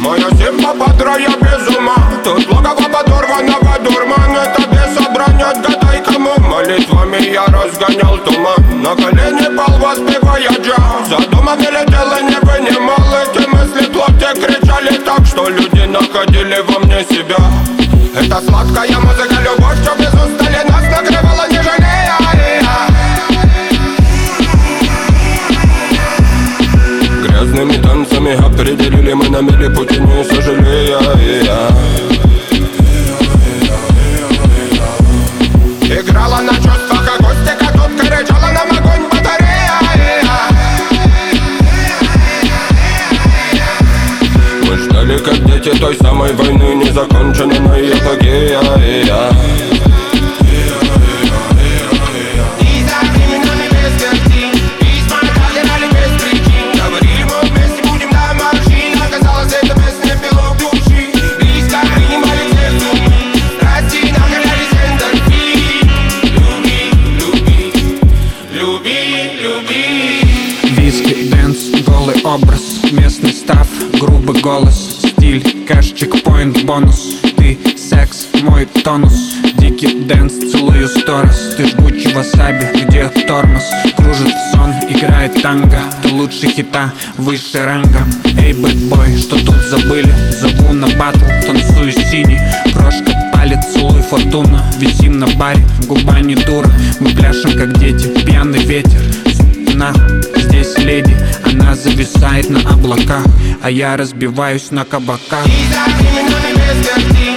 Моя симпа подра, я без ума. Тут логово подорванного дурман. Это бесобранет, гадай кому. Молитвами я разгонял туман. На колени пал, воспевая джаз. За домом летел и не вынимал. Эти мысли в локте кричали так, что люди находили во мне себя. Это сладкая музыка, любовь, что без устали нас накрывала, не жалея. Грязными танцами определили мы на миле пути, не сожалея. Играла на чувствах акустика, тут кричала нам огонь батарея. Мы ждали, как дети, той самой войны, незаконченной эпогея. Виски, дэнс, голый образ, местный став, грубый голос, стиль, кэш, чекпоинт, бонус. Ты секс, мой тонус, дикий дэнс, целую сторис. Ты жгучий васаби, где тормоз, кружит сон, играет танго. Ты лучше хита, выше ранга. Эй, бэтбой, что тут забыли? Зову на батл, танцую синий. Крошка палец, целуй фортуну. Висим на баре, губа не дура. Мы пляшем как дети, пьяный ветер. Нахуй, здесь леди, она зависает на облаках, а я разбиваюсь на кабаках.